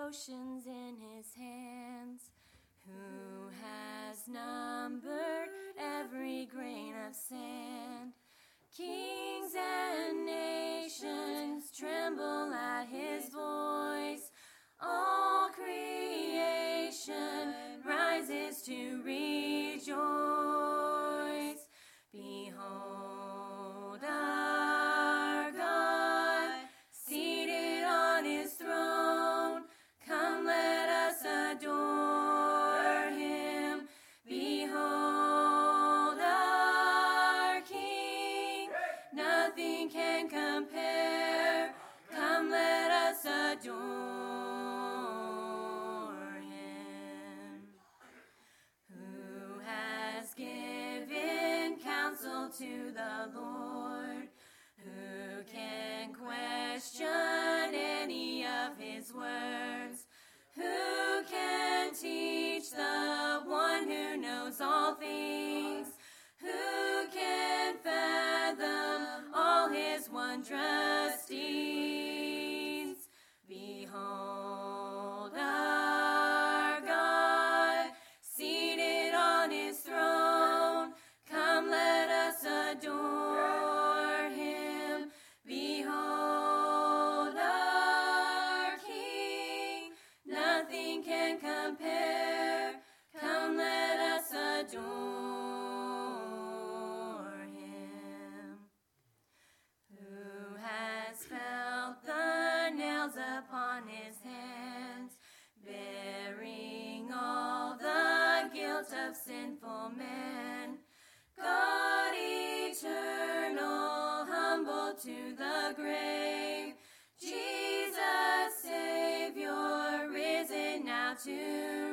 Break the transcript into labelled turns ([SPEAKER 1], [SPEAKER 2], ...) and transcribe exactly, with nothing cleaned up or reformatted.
[SPEAKER 1] oceans in his hands, who has numbered every grain of sand. Kings and nations tremble at his voice. All creation rises to rejoice. Behold our God, seated on his throne. Come, let us adore him. Behold our King, nothing can compare. Come, let us adore him. Who has given counsel to the Lord? Who can question any of his words? Who can teach the one who knows all things? Who can fathom all his wondrous deeds? Behold our God, seated on his throne. Come, let us adore him. Behold our King, nothing can compare. Come, let us adore him. Who has felt the nails upon his hands, bearing all the guilt of sinful men? God eternal, humble to the grave, Jesus Savior, risen now to